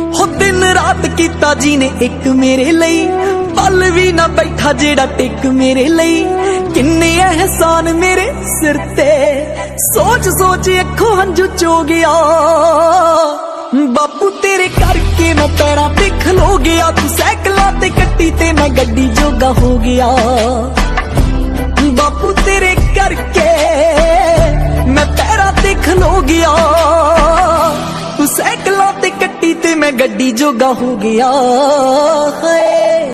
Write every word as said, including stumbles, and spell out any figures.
हो दिन रात कीता जी ने एक मेरे लई, पल भी ना बैठा जेड़ा टिक मेरे लई। किन्ने एहसान मेरे सिर ते, सोच सोच अखों हंझू चो गया। बापू तेरे करके मैं पैरां ते खलो गया, तू सैकलां ते कट्टी ते मैं गड्डी जोगा हो गया। बापू तेरे करके मैं पैरां ते खलो गया, तू सैकलां ते कट्टी ते मैं गड्डी जोगा हो गया।